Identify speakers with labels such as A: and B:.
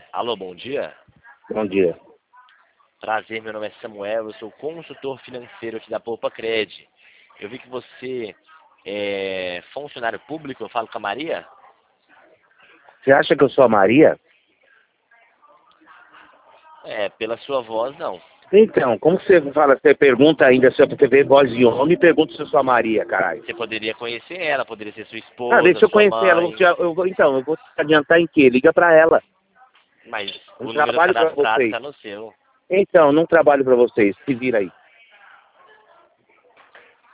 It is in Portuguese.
A: Alô, bom dia.
B: Bom dia.
A: Prazer, meu nome é Samuel, eu sou consultor financeiro aqui da Poupa Cred. Eu vi que você é funcionário público, eu falo com a Maria?
B: Você acha que eu sou a Maria?
A: Pela sua voz, não.
B: Então, como você fala, você pergunta ainda se você vê voz de homem, pergunta se eu sou a Maria, caralho.
A: Você poderia conhecer ela, poderia ser sua
B: Ah,
A: esposa,
B: deixa eu
A: sua
B: conhecer ela.
A: mãe,
B: Eu vou te adiantar em quê? Liga pra ela.
A: mas
B: Eu
A: o
B: não
A: número
B: trabalho pra
A: cadastrado
B: vocês.
A: está no seu.
B: Então, não trabalho pra vocês. Se vira aí.